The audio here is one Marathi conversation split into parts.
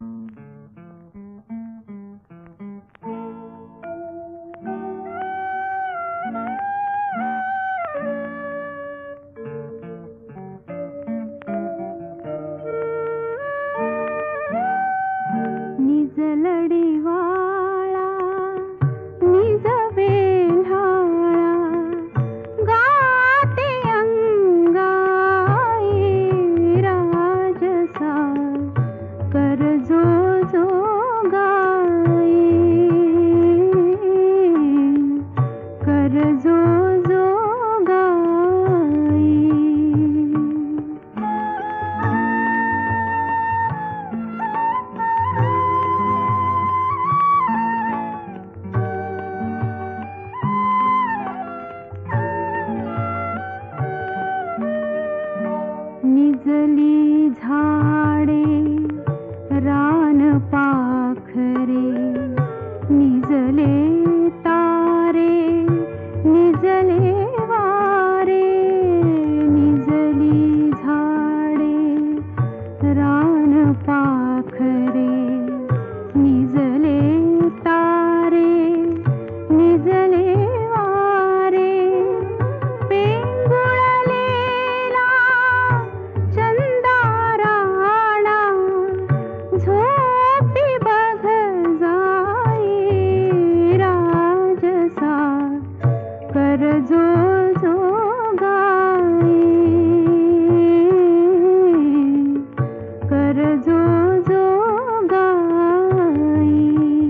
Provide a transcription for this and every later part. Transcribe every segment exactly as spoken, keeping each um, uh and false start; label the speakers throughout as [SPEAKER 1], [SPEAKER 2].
[SPEAKER 1] निजली झाडे रान पाखरे निजले तारे निजले वारे निजली झाडे रान पाखरे निजले तारे निजले वारे पेंगुळलेला चंदाराणा झोपी बघ जाई राजसा कर जो जो गाई कर जो जो गाई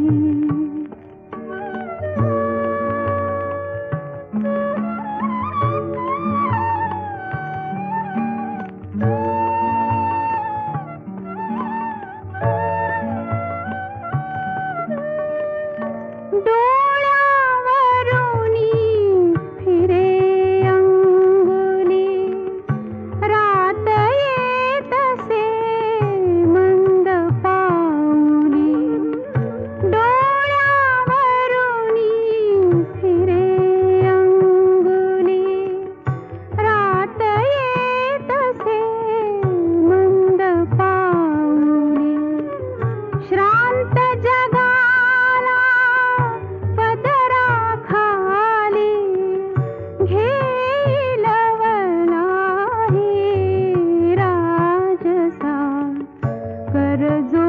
[SPEAKER 1] डोळ्यावरुनी फिरे अंगुली रात येतसे मंद पाऊली डोळ्यावरुनी फिरे अंगुली रात येतसे मंद पाऊली श्रांत जगाला पदराखाली घेईल वलाही राजसा कर जो